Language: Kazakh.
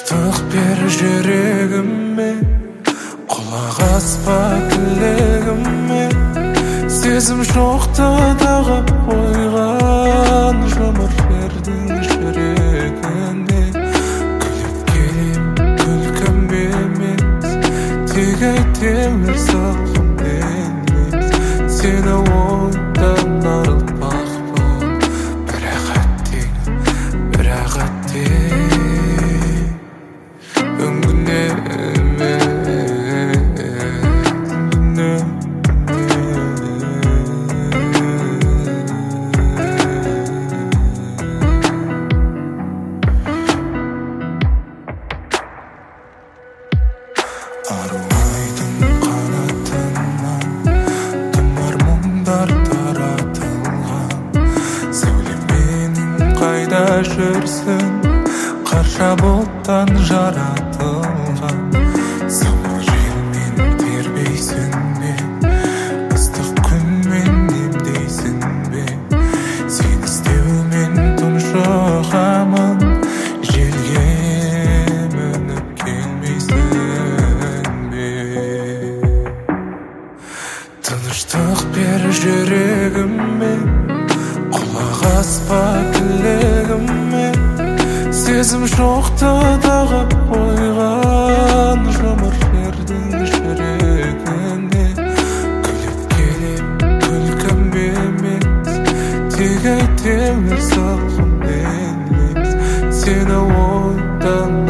Тыныштық бер жүрегіме, құлақ аспа тілегіме. Сезім жоқты дағып қойған жұмыр жердің жүрегіне. Күліп келем күлкім емес, тек айтем бір салқын емес. Сені ойдан арылтпақ бол, бірақ әттең үңгіне Арулайдың қанатынан тұмар мұңдар таратылған. Сәулеменің қайда жүрсің, қарша бұлттан жаратылған. Самал желмен тербейсің бе, ыстық күнмен емдейсің бе. Сен іздеумен тұншығамын, желге мініп келмейсің бе. Тыныштық бер жүрегіме, құлақ аспа тілегіме. Сезім жоқты дағып қойған жұмыр жердің жүрегіне. Күліп келем күлкім емес, тек айтем бір салқын емес. Сені ойдан